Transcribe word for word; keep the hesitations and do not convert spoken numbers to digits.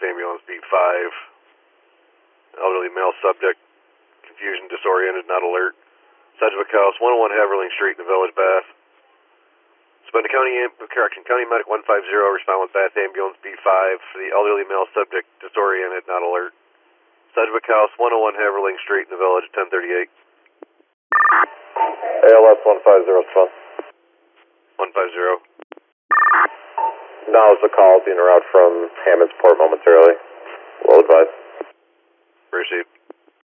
ambulance B five. Elderly male subject, confusion, disoriented, not alert. Sedgwick House, one oh one Haverling Street in the Village, Bath. Spend County, correction, County Medic one five zero, respond with Bath Ambulance B five for the elderly male subject, disoriented, not alert. Sedgwick House, one oh one Haverling Street in the Village, ten thirty-eight. A L S one five zero, response. one five zero. Now is the call being route from Hammondsport momentarily. Well advised. Received.